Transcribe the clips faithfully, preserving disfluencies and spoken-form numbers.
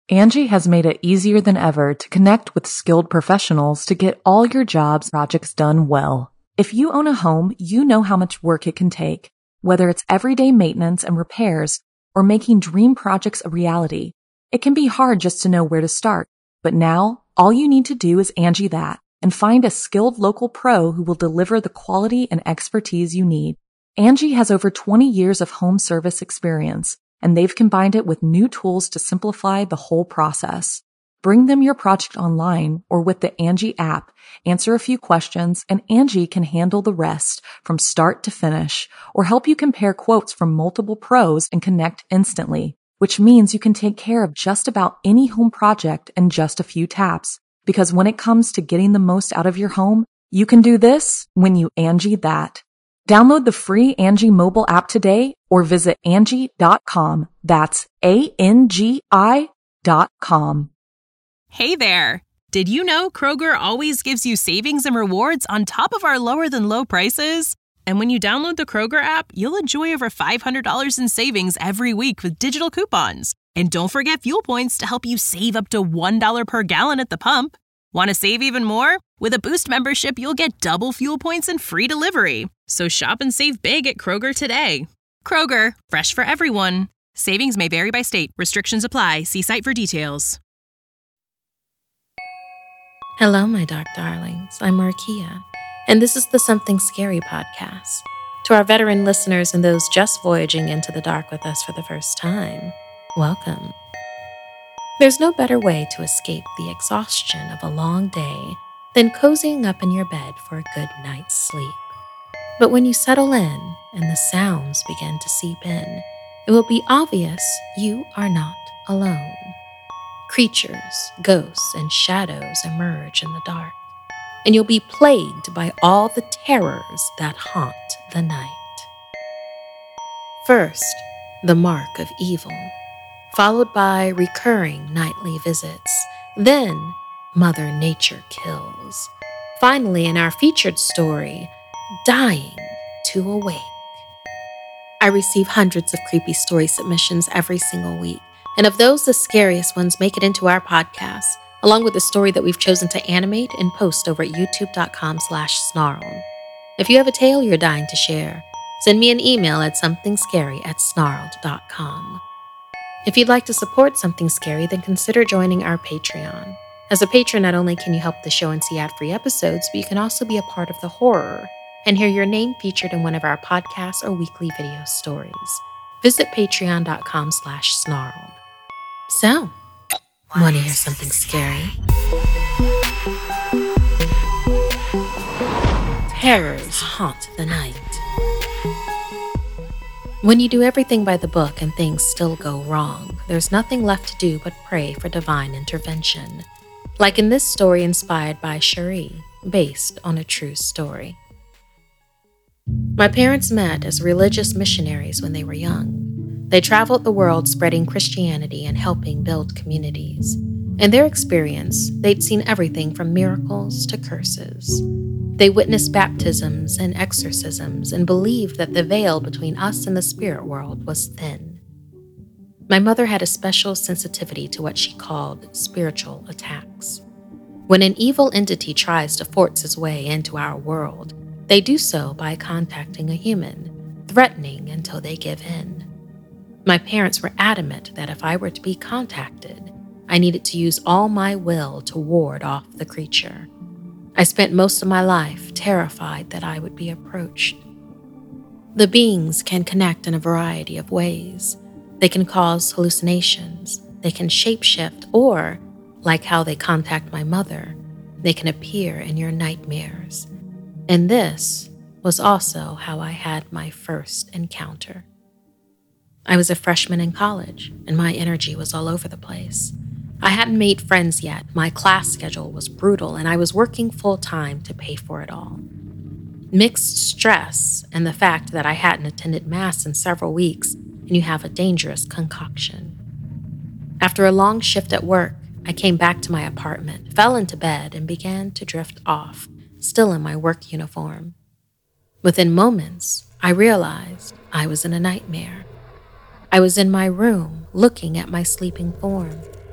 Angie has made it easier than ever to connect with skilled professionals to get all your jobs projects done well. If you own a home, you know how much work it can take, whether it's everyday maintenance and repairs or making dream projects a reality. It can be hard just to know where to start, but now all you need to do is Angie that and find a skilled local pro who will deliver the quality and expertise you need. Angie has over twenty years of home service experience, and they've combined it with new tools to simplify the whole process. Bring them your project online or with the Angie app, answer a few questions, and Angie can handle the rest from start to finish or help you compare quotes from multiple pros and connect instantly, which means you can take care of just about any home project in just a few taps. Because when it comes to getting the most out of your home, you can do this when you Angie that. Download the free Angie mobile app today or visit Angie dot com. That's A N G I dot com. Hey there! Did you know Kroger always gives you savings and rewards on top of our lower-than-low prices? And when you download the Kroger app, you'll enjoy over five hundred dollars in savings every week with digital coupons. And don't forget fuel points to help you save up to one dollar per gallon at the pump. Want to save even more? With a Boost membership, you'll get double fuel points and free delivery. So shop and save big at Kroger today. Kroger, fresh for everyone. Savings may vary by state. Restrictions apply. See site for details. Hello, my dark darlings. I'm Markia, and this is the Something Scary podcast. To our veteran listeners and those just voyaging into the dark with us for the first time, welcome. There's no better way to escape the exhaustion of a long day than cozying up in your bed for a good night's sleep. But when you settle in and the sounds begin to seep in, it will be obvious you are not alone. Creatures, ghosts, and shadows emerge in the dark, and you'll be plagued by all the terrors that haunt the night. First, the mark of evil, followed by recurring nightly visits. Then, Mother Nature kills. Finally, in our featured story, Dying to Awake. I receive hundreds of creepy story submissions every single week, and of those, the scariest ones make it into our podcast, along with the story that we've chosen to animate and post over at youtube.com slash snarled. If you have a tale you're dying to share, send me an email at somethingscary at snarled dot com. If you'd like to support Something Scary, then consider joining our Patreon. As a patron, not only can you help the show and see ad-free episodes, but you can also be a part of the horror and hear your name featured in one of our podcasts or weekly video stories. Visit patreon.com slash snarled. So, want to hear something scary? Terrors haunt the night. When you do everything by the book and things still go wrong, there's nothing left to do but pray for divine intervention. Like in this story inspired by Cherie, based on a true story. My parents met as religious missionaries when they were young. They traveled the world spreading Christianity and helping build communities. In their experience, they'd seen everything from miracles to curses. They witnessed baptisms and exorcisms and believed that the veil between us and the spirit world was thin. My mother had a special sensitivity to what she called spiritual attacks. When an evil entity tries to force its way into our world, they do so by contacting a human, threatening until they give in. My parents were adamant that if I were to be contacted, I needed to use all my will to ward off the creature. I spent most of my life terrified that I would be approached. The beings can connect in a variety of ways. They can cause hallucinations, they can shapeshift, or, like how they contact my mother, they can appear in your nightmares. And this was also how I had my first encounter. I was a freshman in college, and my energy was all over the place. I hadn't made friends yet, my class schedule was brutal, and I was working full-time to pay for it all. Mixed stress and the fact that I hadn't attended Mass in several weeks, and you have a dangerous concoction. After a long shift at work, I came back to my apartment, fell into bed, and began to drift off, still in my work uniform. Within moments, I realized I was in a nightmare. I was in my room, looking at my sleeping form.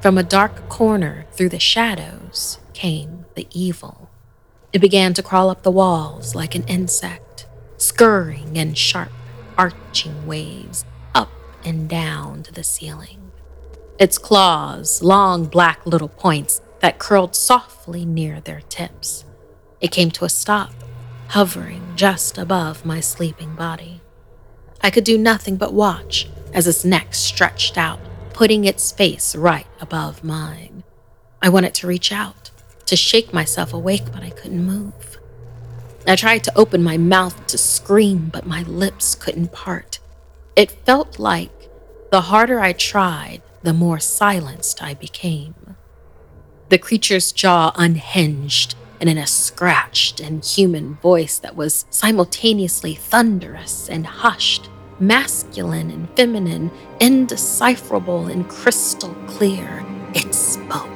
From a dark corner through the shadows came the evil. It began to crawl up the walls like an insect, scurrying in sharp, arching waves up and down to the ceiling. Its claws, long black little points that curled softly near their tips. It came to a stop, hovering just above my sleeping body. I could do nothing but watch as its neck stretched out, putting its face right above mine. I wanted to reach out, to shake myself awake, but I couldn't move. I tried to open my mouth to scream, but my lips couldn't part. It felt like the harder I tried, the more silenced I became. The creature's jaw unhinged, and in a scratched and human voice that was simultaneously thunderous and hushed, masculine and feminine, indecipherable and crystal clear, it spoke.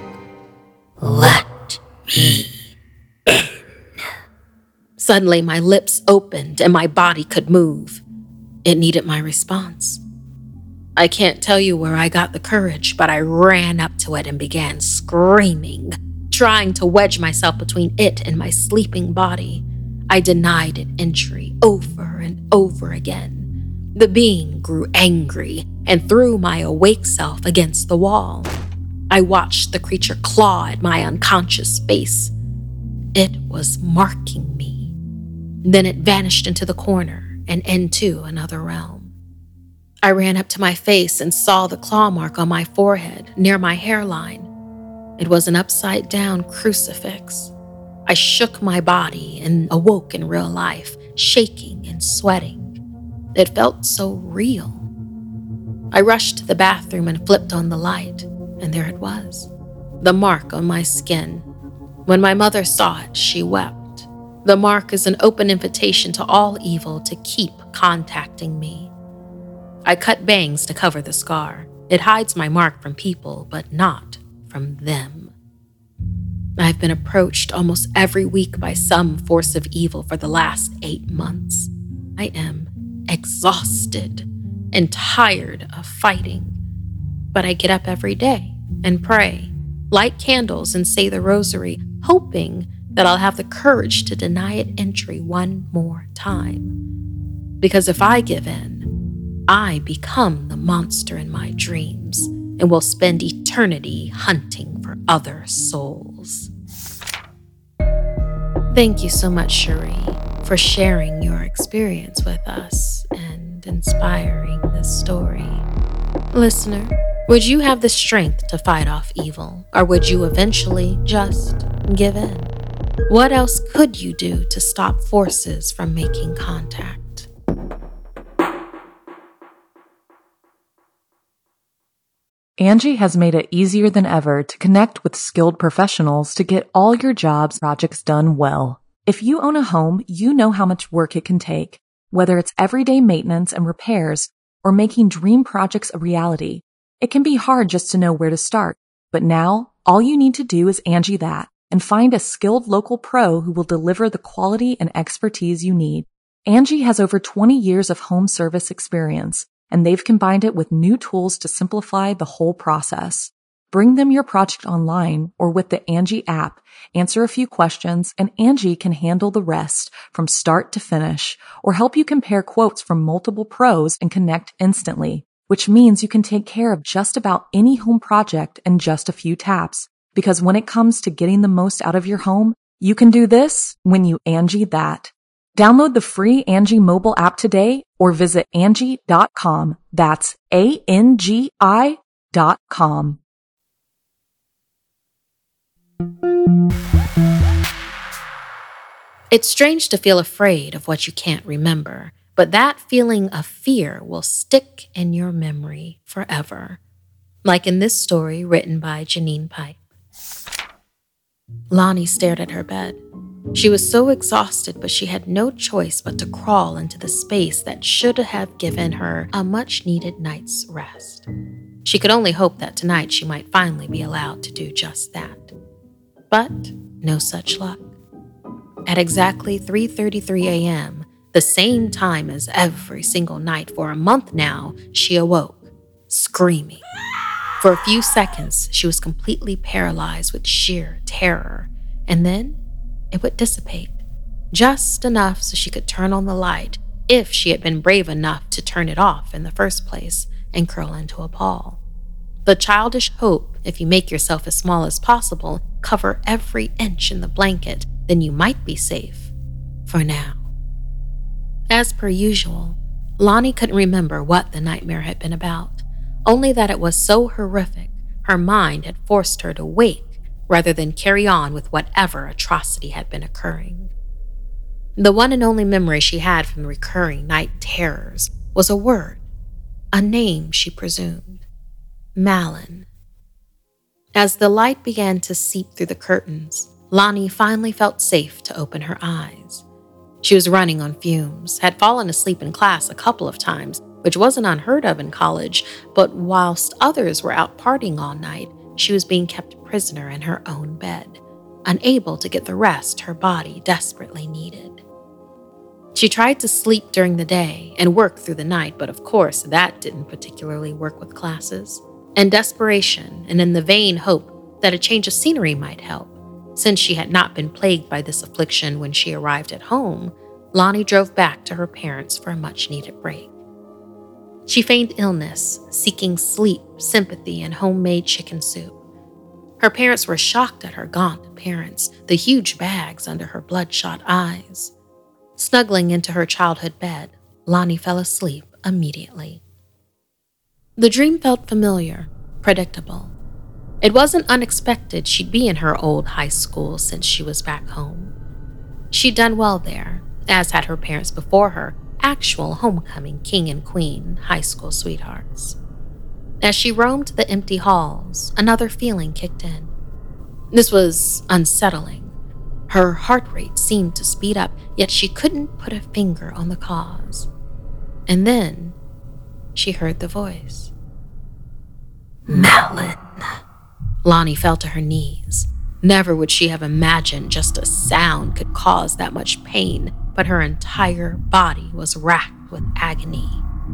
"Let me in." Suddenly, my lips opened and my body could move. It needed my response. I can't tell you where I got the courage, but I ran up to it and began screaming, trying to wedge myself between it and my sleeping body. I denied it entry over and over again. The being grew angry and threw my awake self against the wall. I watched the creature claw at my unconscious face. It was marking me. Then it vanished into the corner and into another realm. I ran up to my face and saw the claw mark on my forehead near my hairline. It was an upside-down crucifix. I shook my body and awoke in real life, shaking and sweating. It felt so real. I rushed to the bathroom and flipped on the light, and there it was, the mark on my skin. When my mother saw it, she wept. The mark is an open invitation to all evil to keep contacting me. I cut bangs to cover the scar. It hides my mark from people, but not from them. I've been approached almost every week by some force of evil for the last eight months. I am exhausted and tired of fighting. But I get up every day and pray, light candles and say the rosary, hoping that I'll have the courage to deny it entry one more time. Because if I give in, I become the monster in my dreams and will spend eternity hunting for other souls. Thank you so much, Cherie, for sharing your experience with us and inspiring this story. Listener, would you have the strength to fight off evil, or would you eventually just give in? What else could you do to stop forces from making contact? Angie has made it easier than ever to connect with skilled professionals to get all your jobs projects done well. If you own a home, you know how much work it can take, whether it's everyday maintenance and repairs or making dream projects a reality. It can be hard just to know where to start, but now all you need to do is Angie that and find a skilled local pro who will deliver the quality and expertise you need. Angie has over twenty years of home service experience, and they've combined it with new tools to simplify the whole process. Bring them your project online or with the Angie app, answer a few questions, and Angie can handle the rest from start to finish, or help you compare quotes from multiple pros and connect instantly, which means you can take care of just about any home project in just a few taps. Because when it comes to getting the most out of your home, you can do this when you Angie that. Download the free Angie mobile app today or visit Angie dot com. That's A N G I dot com. It's strange to feel afraid of what you can't remember, but that feeling of fear will stick in your memory forever. Like in this story written by Janine Pipe. Lonnie stared at her bed. She was so exhausted, but she had no choice but to crawl into the space that should have given her a much-needed night's rest. She could only hope that tonight she might finally be allowed to do just that. But no such luck. At exactly three thirty-three a.m., the same time as every single night for a month now, she awoke, screaming. For a few seconds, she was completely paralyzed with sheer terror, and then it would dissipate, just enough so she could turn on the light if she had been brave enough to turn it off in the first place and curl into a ball. The childish hope, if you make yourself as small as possible, cover every inch in the blanket, then you might be safe. For now. As per usual, Lonnie couldn't remember what the nightmare had been about, only that it was so horrific her mind had forced her to wake rather than carry on with whatever atrocity had been occurring. The one and only memory she had from the recurring night terrors was a word, a name she presumed, Malin. As the light began to seep through the curtains, Lonnie finally felt safe to open her eyes. She was running on fumes, had fallen asleep in class a couple of times, which wasn't unheard of in college, but whilst others were out partying all night, she was being kept prisoner in her own bed, unable to get the rest her body desperately needed. She tried to sleep during the day and work through the night, but of course that didn't particularly work with classes. In desperation and in the vain hope that a change of scenery might help, since she had not been plagued by this affliction when she arrived at home, Lonnie drove back to her parents for a much-needed break. She feigned illness, seeking sleep, sympathy, and homemade chicken soup. Her parents were shocked at her gaunt appearance, the huge bags under her bloodshot eyes. Snuggling into her childhood bed, Lonnie fell asleep immediately. The dream felt familiar, predictable. It wasn't unexpected she'd be in her old high school since she was back home. She'd done well there, as had her parents before her, actual homecoming king and queen high school sweethearts. As she roamed the empty halls, another feeling kicked in. This was unsettling. Her heart rate seemed to speed up, yet she couldn't put a finger on the cause. And then she heard the voice. Malin. Lonnie fell to her knees. Never would she have imagined just a sound could cause that much pain, but her entire body was racked with agony.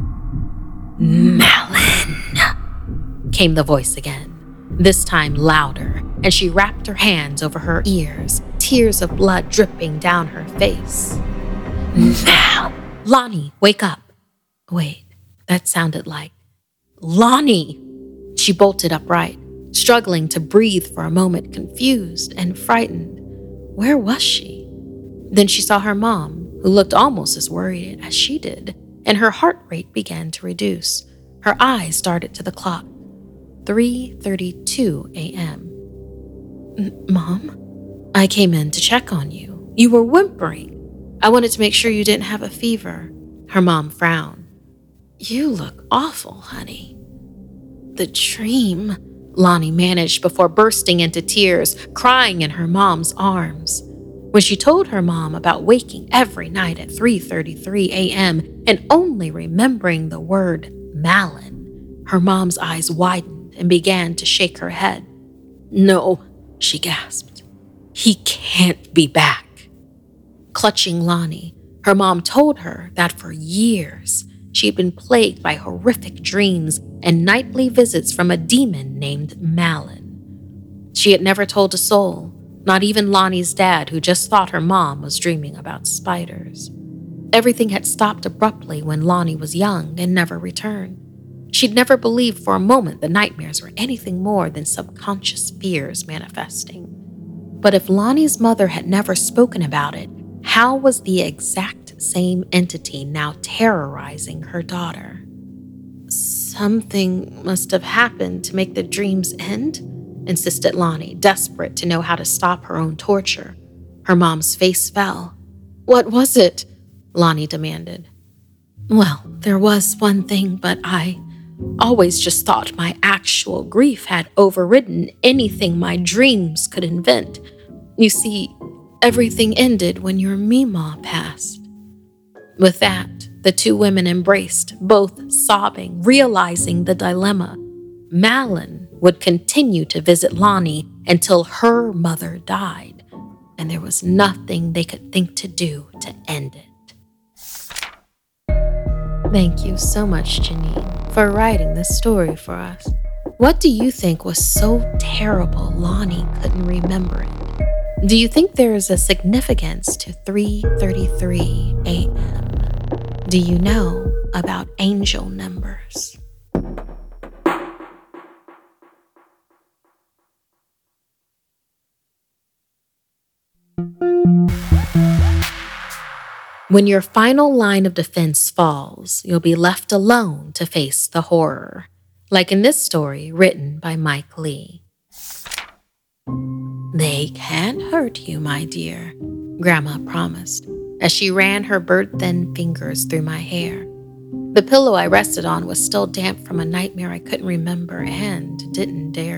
Malin, came the voice again, this time louder, and she wrapped her hands over her ears, tears of blood dripping down her face. Mal, Lonnie, wake up. Wait, that sounded like Lonnie. She bolted upright, struggling to breathe for a moment, confused and frightened. Where was she? Then she saw her mom, who looked almost as worried as she did, and her heart rate began to reduce. Her eyes darted to the clock. three thirty-two a.m. Mom, I came in to check on you. You were whimpering. I wanted to make sure you didn't have a fever. Her mom frowned. You look awful, honey. The dream, Lonnie managed before bursting into tears, crying in her mom's arms. When she told her mom about waking every night at three thirty-three a.m. and only remembering the word Malin, her mom's eyes widened and began to shake her head. No, she gasped. He can't be back. Clutching Lonnie, her mom told her that for years she had been plagued by horrific dreams and nightly visits from a demon named Malin. She had never told a soul, not even Lonnie's dad, who just thought her mom was dreaming about spiders. Everything had stopped abruptly when Lonnie was young and never returned. She'd never believed for a moment the nightmares were anything more than subconscious fears manifesting. But if Lonnie's mother had never spoken about it, how was the exact same entity now terrorizing her daughter? Something must have happened to make the dreams end, insisted Lonnie, desperate to know how to stop her own torture. Her mom's face fell. What was it? Lonnie demanded. Well, there was one thing, but I always just thought my actual grief had overridden anything my dreams could invent. You see, everything ended when your Meemaw passed. With that, the two women embraced, both sobbing, realizing the dilemma. Malin would continue to visit Lonnie until her mother died, and there was nothing they could think to do to end it. Thank you so much, Janine, for writing this story for us. What do you think was so terrible Lonnie couldn't remember it? Do you think there is a significance to three thirty-three a.m.? Do you know about angel numbers? When your final line of defense falls, you'll be left alone to face the horror. Like in this story written by Mike Lee. "They can't hurt you, my dear," Grandma promised, as she ran her bird-thin fingers through my hair. The pillow I rested on was still damp from a nightmare I couldn't remember and didn't dare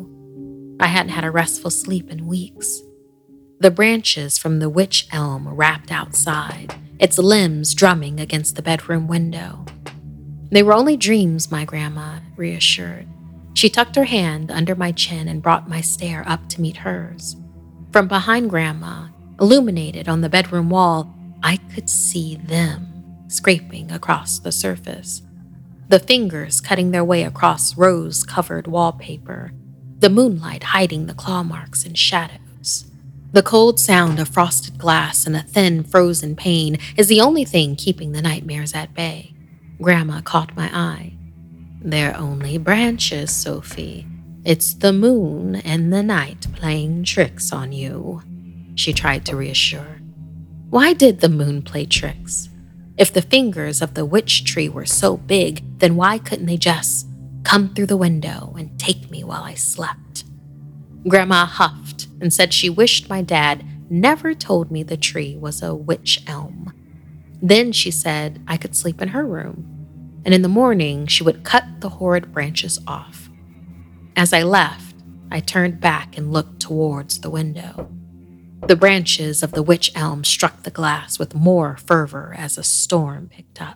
to. I hadn't had a restful sleep in weeks. The branches from the wych elm wrapped outside, its limbs drumming against the bedroom window. They were only dreams, my grandma reassured. She tucked her hand under my chin and brought my stare up to meet hers. From behind Grandma, illuminated on the bedroom wall, I could see them scraping across the surface. The fingers cutting their way across rose-covered wallpaper, the moonlight hiding the claw marks and shadows. The cold sound of frosted glass and a thin, frozen pane is the only thing keeping the nightmares at bay. Grandma caught my eye. "They're only branches, Sophie. It's the moon and the night playing tricks on you," she tried to reassure. Why did the moon play tricks? If the fingers of the witch tree were so big, then why couldn't they just come through the window and take me while I slept? Grandma huffed and said she wished my dad never told me the tree was a wych elm. Then she said I could sleep in her room, and in the morning she would cut the horrid branches off. As I left, I turned back and looked towards the window. The branches of the wych elm struck the glass with more fervor as a storm picked up.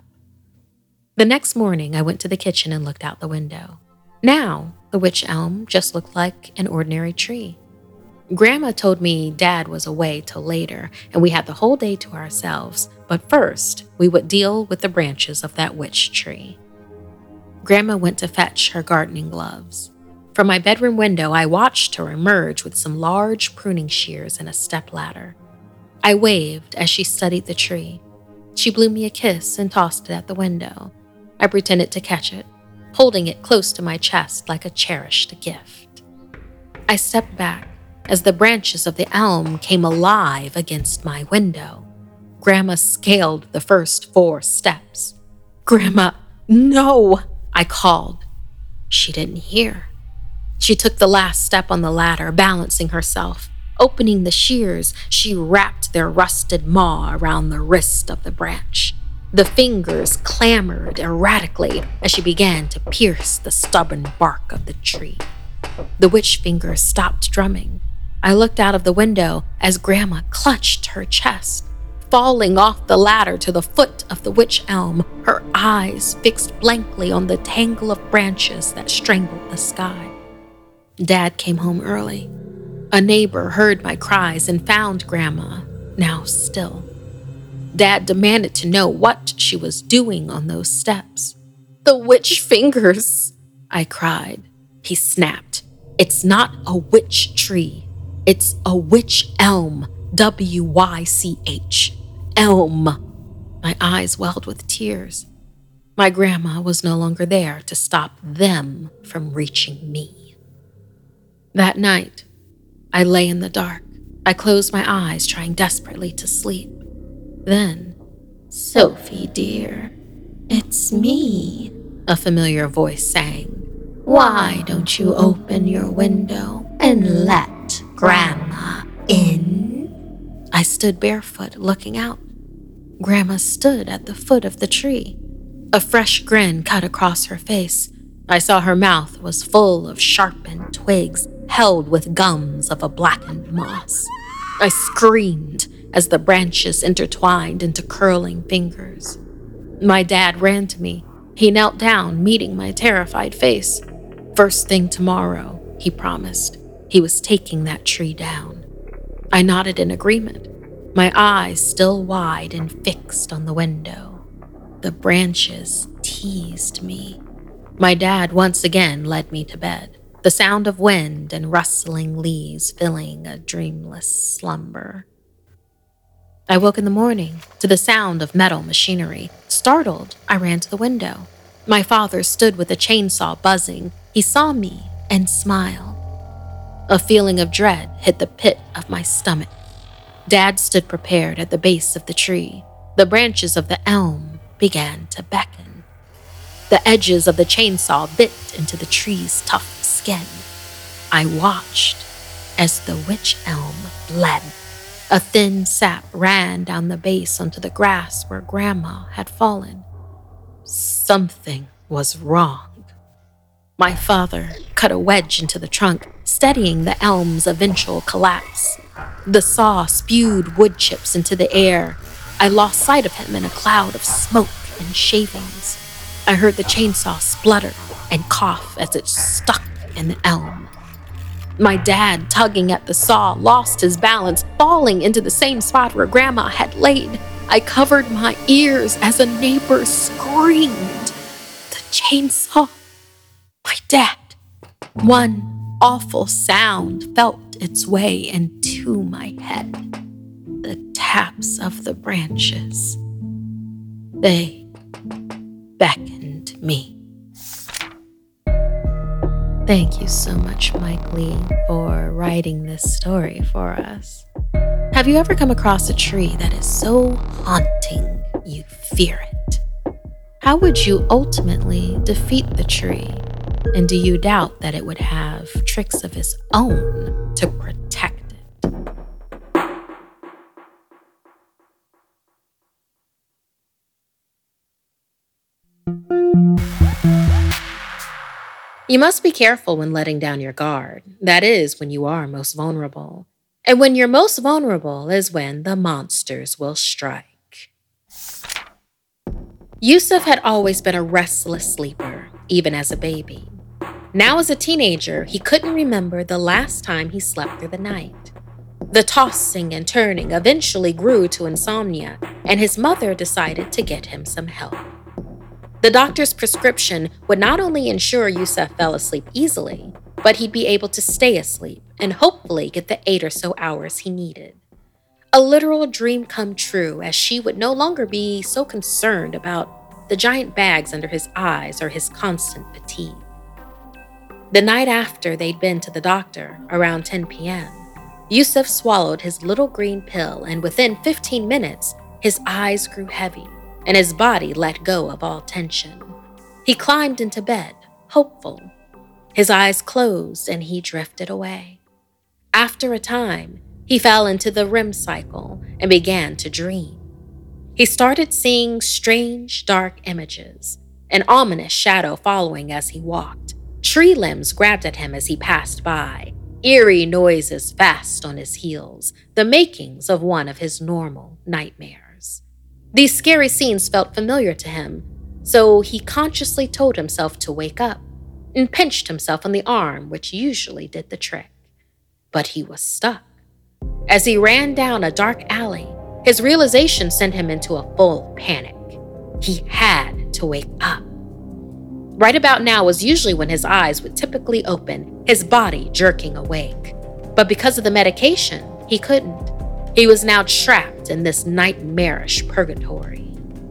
The next morning, I went to the kitchen and looked out the window. Now, the wych elm just looked like an ordinary tree. Grandma told me Dad was away till later, and we had the whole day to ourselves, but first, we would deal with the branches of that wych tree. Grandma went to fetch her gardening gloves. From my bedroom window, I watched her emerge with some large pruning shears and a stepladder. I waved as she studied the tree. She blew me a kiss and tossed it at the window. I pretended to catch it, holding it close to my chest like a cherished gift. I stepped back as the branches of the elm came alive against my window. Grandma scaled the first four steps. "Grandma, no!" I called. She didn't hear. She took the last step on the ladder, balancing herself. Opening the shears, she wrapped their rusted maw around the wrist of the branch. The fingers clamored erratically as she began to pierce the stubborn bark of the tree. The witch fingers stopped drumming. I looked out of the window as Grandma clutched her chest, falling off the ladder to the foot of the wych elm, her eyes fixed blankly on the tangle of branches that strangled the sky. Dad came home early. A neighbor heard my cries and found Grandma, now still. Dad demanded to know what she was doing on those steps. "The witch fingers," I cried. He snapped. "It's not a witch tree. It's a wych elm, W Y C H, elm." My eyes welled with tears. My grandma was no longer there to stop them from reaching me. That night, I lay in the dark. I closed my eyes, trying desperately to sleep. Then, "Sophie, dear, it's me," a familiar voice sang. "Why don't you open your window and let Grandma in?" I stood barefoot, looking out. Grandma stood at the foot of the tree. A fresh grin cut across her face. I saw her mouth was full of sharpened twigs held with gums of a blackened moss. I screamed as the branches intertwined into curling fingers. My dad ran to me. He knelt down, meeting my terrified face. "First thing tomorrow," he promised. He was taking that tree down. I nodded in agreement, my eyes still wide and fixed on the window. The branches teased me. My dad once again led me to bed, the sound of wind and rustling leaves filling a dreamless slumber. I woke in the morning to the sound of metal machinery. Startled, I ran to the window. My father stood with a chainsaw buzzing. He saw me and smiled. A feeling of dread hit the pit of my stomach. Dad stood prepared at the base of the tree. The branches of the elm began to beckon. The edges of the chainsaw bit into the tree's tough skin. I watched as the wych elm bled. A thin sap ran down the base onto the grass where Grandma had fallen. Something was wrong. My father cut a wedge into the trunk, steadying the elm's eventual collapse. The saw spewed wood chips into the air. I lost sight of him in a cloud of smoke and shavings. I heard the chainsaw splutter and cough as it stuck in the elm. My dad, tugging at the saw, lost his balance, falling into the same spot where Grandma had laid. I covered my ears as a neighbor screamed. The chainsaw. My dad. One awful sound felt its way into my head. The taps of the branches. They beckoned me. Thank you so much, Mike Lee, for writing this story for us. Have you ever come across a tree that is so haunting you fear it? How would you ultimately defeat the tree? And do you doubt that it would have tricks of its own to protect it? You must be careful when letting down your guard. That is when you are most vulnerable. And when you're most vulnerable is when the monsters will strike. Yusuf had always been a restless sleeper, even as a baby. Now as a teenager, he couldn't remember the last time he slept through the night. The tossing and turning eventually grew to insomnia, and his mother decided to get him some help. The doctor's prescription would not only ensure Yusuf fell asleep easily, but he'd be able to stay asleep and hopefully get the eight or so hours he needed. A literal dream come true, as she would no longer be so concerned about the giant bags under his eyes or his constant fatigue. The night after they'd been to the doctor, around ten p.m., Yusuf swallowed his little green pill, and within fifteen minutes, his eyes grew heavy and his body let go of all tension. He climbed into bed, hopeful. His eyes closed and he drifted away. After a time, he fell into the R E M cycle and began to dream. He started seeing strange, dark images, an ominous shadow following as he walked. Tree limbs grabbed at him as he passed by, eerie noises fast on his heels, the makings of one of his normal nightmares. These scary scenes felt familiar to him, so he consciously told himself to wake up and pinched himself on the arm, which usually did the trick. But he was stuck. As he ran down a dark alley, his realization sent him into a full panic. He had to wake up. Right about now was usually when his eyes would typically open, his body jerking awake. But because of the medication, he couldn't. He was now trapped in this nightmarish purgatory.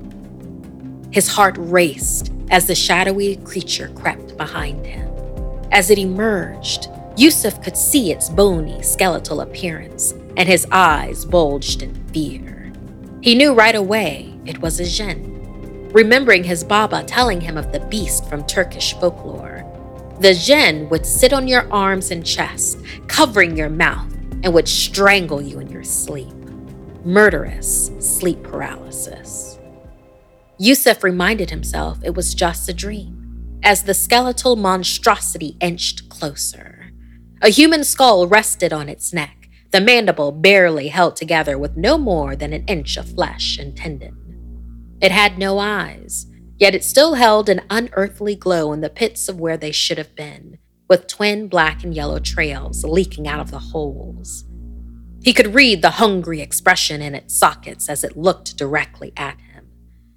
His heart raced as the shadowy creature crept behind him. As it emerged, Yusuf could see its bony, skeletal appearance, and his eyes bulged in fear. He knew right away it was a jinn, remembering his Baba telling him of the beast from Turkish folklore. The jinn would sit on your arms and chest, covering your mouth, and would strangle you in your sleep. Murderous sleep paralysis. Yusuf reminded himself it was just a dream, as the skeletal monstrosity inched closer. A human skull rested on its neck, the mandible barely held together with no more than an inch of flesh and tendon. It had no eyes, yet it still held an unearthly glow in the pits of where they should have been, with twin black and yellow trails leaking out of the holes. He could read the hungry expression in its sockets as it looked directly at him.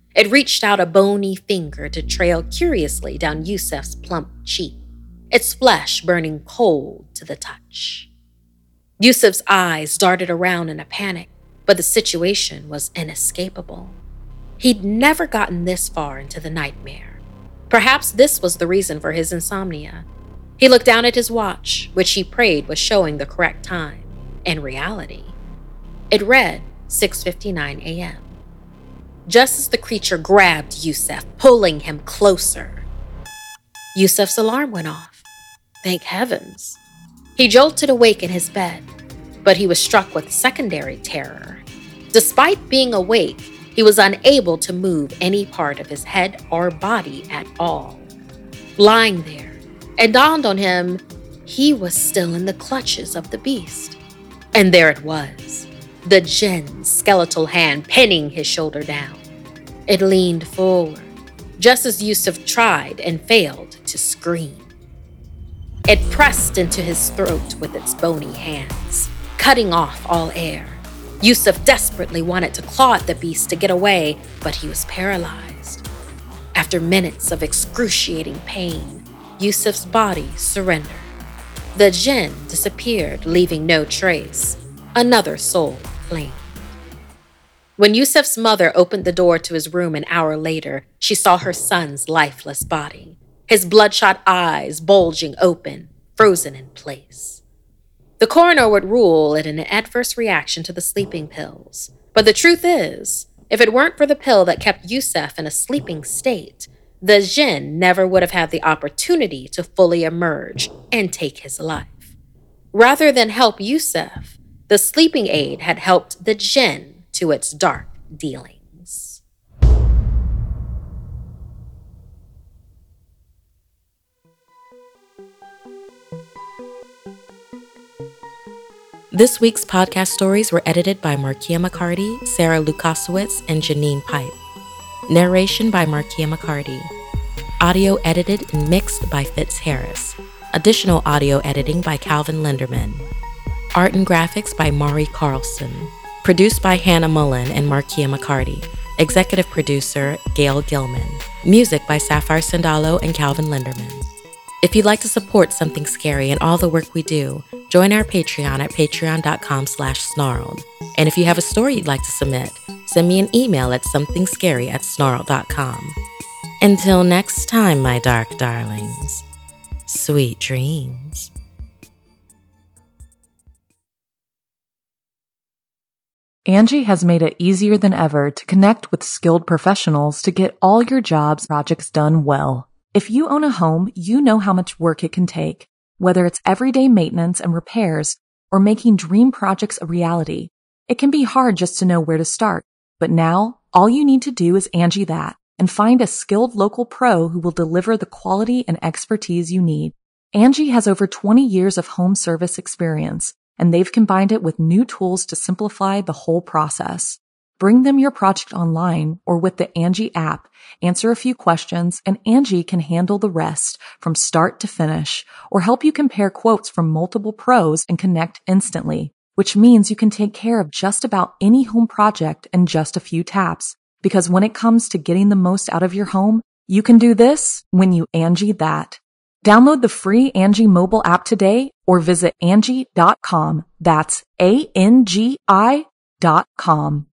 It reached out a bony finger to trail curiously down Yusuf's plump cheek, its flesh burning cold to the touch. Yusuf's eyes darted around in a panic, but the situation was inescapable. He'd never gotten this far into the nightmare. Perhaps this was the reason for his insomnia. He looked down at his watch, which he prayed was showing the correct time. In reality, it read six fifty-nine a.m. Just as the creature grabbed Yusuf, pulling him closer, Yusuf's alarm went off. Thank heavens. He jolted awake in his bed, but he was struck with secondary terror. Despite being awake, he was unable to move any part of his head or body at all. Lying there, it dawned on him he was still in the clutches of the beast. And there it was, the jinn's skeletal hand pinning his shoulder down. It leaned forward, just as Yusuf tried and failed to scream. It pressed into his throat with its bony hands, cutting off all air. Yusuf desperately wanted to claw at the beast to get away, but he was paralyzed. After minutes of excruciating pain, Yusuf's body surrendered. The jinn disappeared, leaving no trace. Another soul claimed. When Yusuf's mother opened the door to his room an hour later, she saw her son's lifeless body, his bloodshot eyes bulging open, frozen in place. The coroner would rule it an adverse reaction to the sleeping pills. But the truth is, if it weren't for the pill that kept Yusuf in a sleeping state, the jinn never would have had the opportunity to fully emerge and take his life. Rather than help Yusuf, the sleeping aid had helped the jinn to its dark dealings. This week's podcast stories were edited by Markia McCarty, Sarah Lukasiewicz, and Janine Pipe. Narration by Markia McCarty. Audio edited and mixed by Fitz Harris. Additional audio editing by Calvin Linderman. Art and graphics by Mari Carlson. Produced by Hannah Mullen and Markia McCarty. Executive producer Gail Gilman. Music by Sapphire Sandalo and Calvin Linderman. If you'd like to support Something Scary and all the work we do, join our Patreon at patreon.com slash snarled. And if you have a story you'd like to submit, send me an email at somethingscary at snarled dot com. Until next time, my dark darlings, sweet dreams. Angie has made it easier than ever to connect with skilled professionals to get all your jobs projects done well. If you own a home, you know how much work it can take, whether it's everyday maintenance and repairs or making dream projects a reality. It can be hard just to know where to start, but now all you need to do is Angie that and find a skilled local pro who will deliver the quality and expertise you need. Angie has over twenty years of home service experience, and they've combined it with new tools to simplify the whole process. Bring them your project online or with the Angie app, answer a few questions, and Angie can handle the rest from start to finish or help you compare quotes from multiple pros and connect instantly, which means you can take care of just about any home project in just a few taps. Because when it comes to getting the most out of your home, you can do this when you Angie that. Download the free Angie mobile app today or visit Angie dot com. That's A N G I dot com.